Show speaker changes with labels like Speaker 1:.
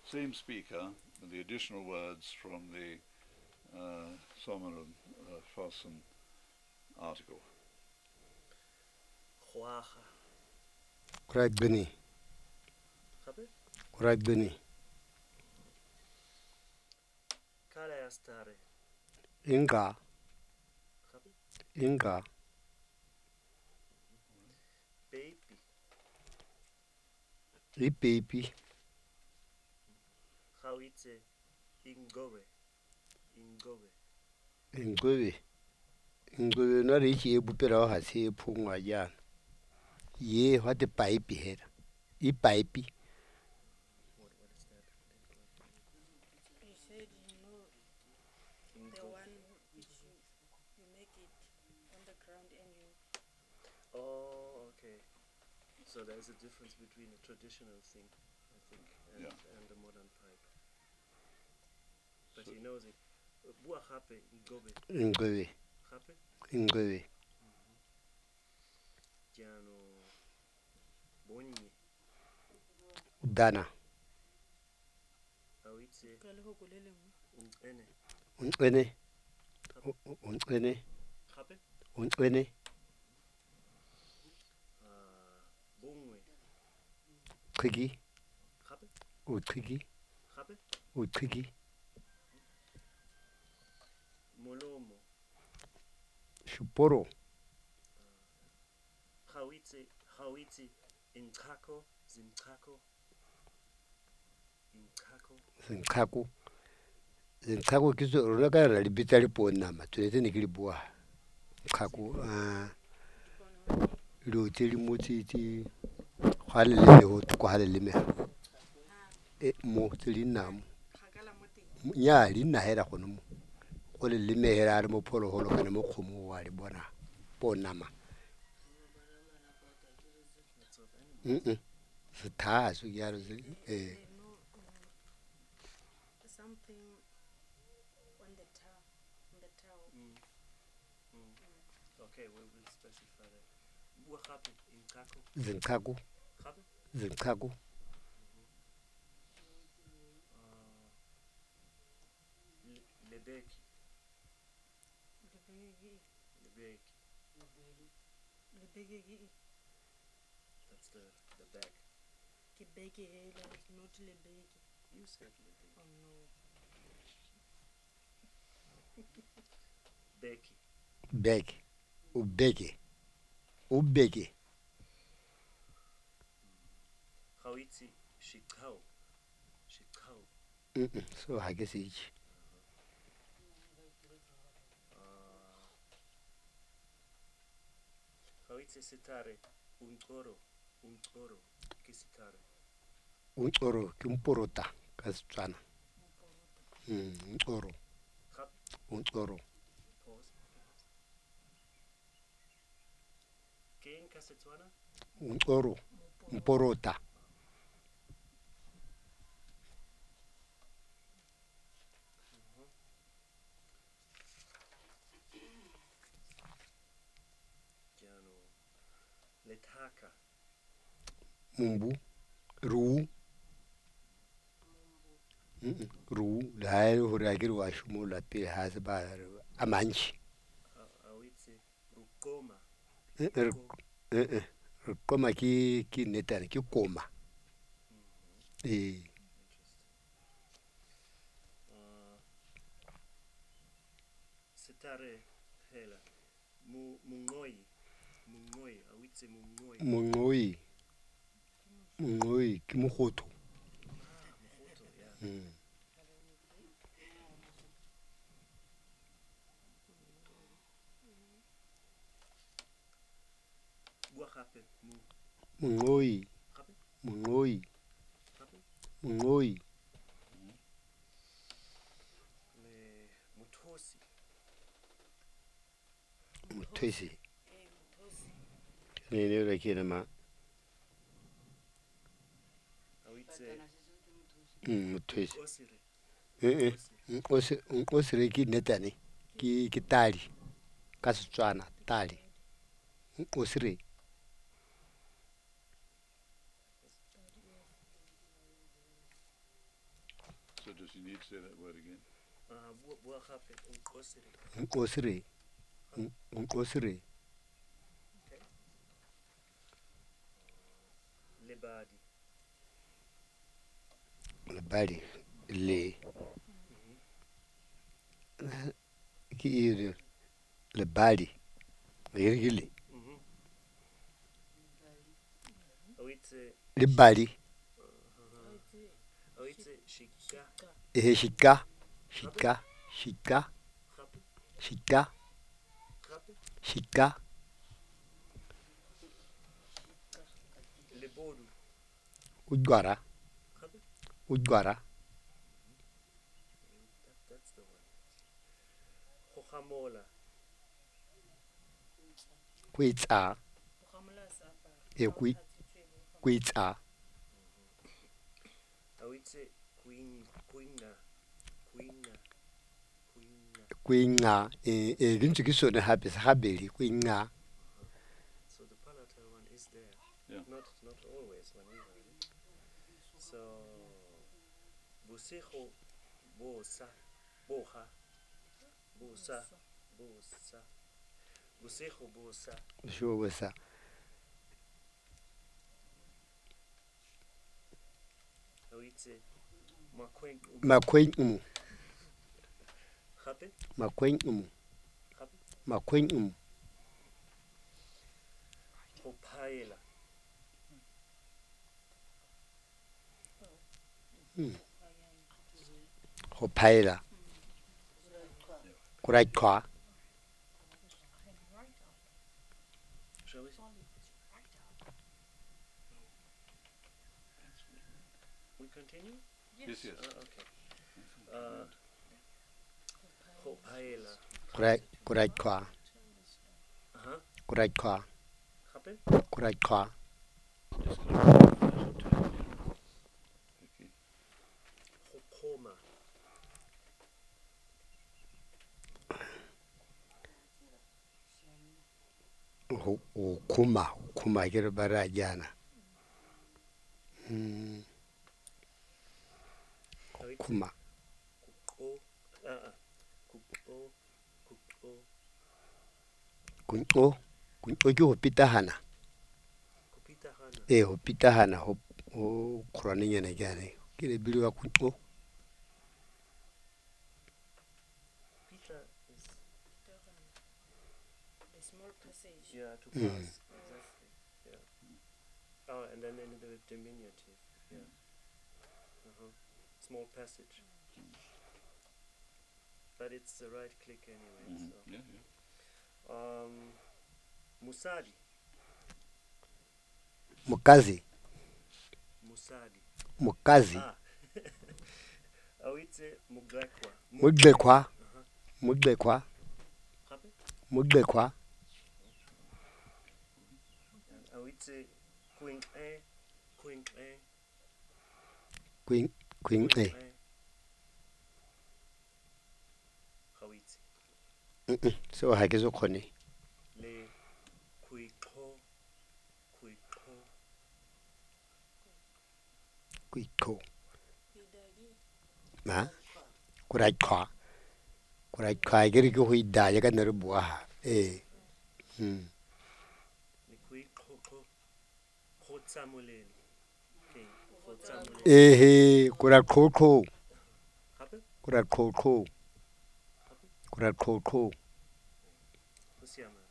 Speaker 1: same speaker, with the additional words from the Sommer and Fossen article.
Speaker 2: Juaja.
Speaker 3: Right, Benny.
Speaker 2: Gabe?
Speaker 3: Right, Benny.
Speaker 2: Kale astare.
Speaker 3: Inga.
Speaker 2: Gabe?
Speaker 3: Inga.
Speaker 2: Baby.
Speaker 3: Baby.
Speaker 2: Hawitse. Ingobe. Ingobe.
Speaker 3: Ingwe. Ingwe na richi ebupera ha se phungwa yana. Ye what the pipe here. Pipe.
Speaker 2: What is that?
Speaker 4: You said you know the one which you make it on the ground and you.
Speaker 2: Oh, okay. So there's a difference between a traditional thing, I think, and the modern pipe. But
Speaker 1: So,
Speaker 2: he knows it. Bua hape ingobe.
Speaker 3: Ingwe.
Speaker 2: Hape?
Speaker 3: Ingwe.
Speaker 2: Jano. Bonye.
Speaker 3: Dana.
Speaker 2: Hawitse. Unene.
Speaker 3: Unene. Unene.
Speaker 2: Hape?
Speaker 3: Unene.
Speaker 2: Bongwe.
Speaker 3: Twigi.
Speaker 2: Hape?
Speaker 3: Twigi.
Speaker 2: Hape?
Speaker 3: Twigi.
Speaker 2: Molomo.
Speaker 3: Shuporo.
Speaker 2: Hawitse. Inchako. Zinchako. Inchako.
Speaker 3: Zinkaku. Zinkaku kiso raka libitali pona tulete nikilibwa. Kaku lo teli motiti halele ho ko halele me mo teli nam nya li na hera kono mo o le le me hera mo pholo holo kana mo khomo wa le bona bonama tha so ya re
Speaker 4: Something on the towel.
Speaker 2: Okay, we will specify that. Bua hape inchako.
Speaker 3: Zinkaku.
Speaker 2: Hape?
Speaker 3: Zinkaku.
Speaker 2: Lebeki. That's the bag.
Speaker 4: Kibeki hela is not lebeki.
Speaker 2: You said lebeki.
Speaker 4: Oh no.
Speaker 2: Beki.
Speaker 3: Beg. Ubeke.
Speaker 2: Hawitse shikao. Shikao.
Speaker 3: So I guess each.
Speaker 2: Hawitse sitare. Unchoro. Kisitare.
Speaker 3: Unchoro kimporota kastswana. Unchoro.
Speaker 2: Hap.
Speaker 3: Unchoro.
Speaker 2: Pause. Ken kasetswana?
Speaker 3: Unchoro. Mporota.
Speaker 2: Jano. Letaka.
Speaker 3: Mumbu. Ru. Ru. Lai huragir washumo la pi hasba amanchi.
Speaker 2: Hawitse rukoma.
Speaker 3: Koma ki netan ki koma.
Speaker 2: Interesting. Sitare hela. Mungoi. Hawitse mungoi.
Speaker 3: Mungoi ki mukhoto.
Speaker 2: Mukhoto, yeah. Bua hape
Speaker 3: Mungoi.
Speaker 2: hape
Speaker 3: Mungoi.
Speaker 2: hape.
Speaker 3: Mungoi.
Speaker 2: Le mutosi.
Speaker 3: Mutwesi. Nene rakina ma.
Speaker 2: Hawitse
Speaker 3: Mutwesi.
Speaker 2: osire.
Speaker 3: Osire ki netani. Ki tali. Kastswana tali. Osire.
Speaker 1: So does he need to say that word again?
Speaker 2: Bua gape unkosiri.
Speaker 3: Nkosire. Nkosire.
Speaker 2: Okay. Lebadi.
Speaker 3: Lebadi. Le. Ki iri. Lebadi. Irgili.
Speaker 2: Awitse
Speaker 3: Lebadi.
Speaker 2: awitse shika.
Speaker 3: Shika. Shika. Shika.
Speaker 2: Gape.
Speaker 3: Shika.
Speaker 2: Gape.
Speaker 3: Shika.
Speaker 2: Lebodu.
Speaker 3: Udwara.
Speaker 2: Gape.
Speaker 3: Udwara.
Speaker 2: That's the one. Hohamola.
Speaker 3: Kuitsa. Kuitsa.
Speaker 2: Awitse kuinga.
Speaker 3: Kuinga. Gintu kisone happy. Habeli. Kuinga.
Speaker 2: So the palatine one is there.
Speaker 1: Yeah.
Speaker 2: Not always, whenever. So busiho, bosa, boha, bosa. Busiho, bosa.
Speaker 3: Sure was that.
Speaker 2: Awitse makwen.
Speaker 3: Makwen.
Speaker 2: Gape.
Speaker 3: Makwen.
Speaker 2: Gape.
Speaker 3: Makwen.
Speaker 2: Hopaela.
Speaker 3: Hopaila. Kuraikwa.
Speaker 2: Shall we? We continue?
Speaker 1: Yes, yes.
Speaker 2: Okay. Hopaela.
Speaker 3: Kuraikwa. Kuraikwa.
Speaker 2: Gape.
Speaker 3: Kuraikwa.
Speaker 1: Just a little bit. Okay.
Speaker 2: Hokoma.
Speaker 3: Ukuma kira bara jana. Kuma. Kunyo jo pitahana.
Speaker 2: Kupitahana.
Speaker 3: Pitahana ho kurani nyane jane. Kile biliwa kunyo.
Speaker 2: Pita is
Speaker 4: The small passage.
Speaker 2: yeah to pass. Exactly. Yeah. Oh, and then in the diminutive. Yeah. Small passage. But it's the right click anyway. So.
Speaker 1: Yeah, yeah.
Speaker 2: Musadi.
Speaker 3: Mukazi.
Speaker 2: Musadi.
Speaker 3: Ah.
Speaker 2: Awitse mugrekwa.
Speaker 3: Mudekwa.
Speaker 2: Gape.
Speaker 3: Mudekwa.
Speaker 2: Awitse queen. Awitse.
Speaker 3: So hakizo khone.
Speaker 2: Le kuikho.
Speaker 3: Kuiko. Ma. Kuraikwa giri ko huida ya kana rubuha.
Speaker 2: Ni kuikho. Khotsamoleni. Okay. Khotsamoleni.
Speaker 3: Kurakoko.
Speaker 2: Gape.
Speaker 3: Kurakoko.
Speaker 2: Usiama.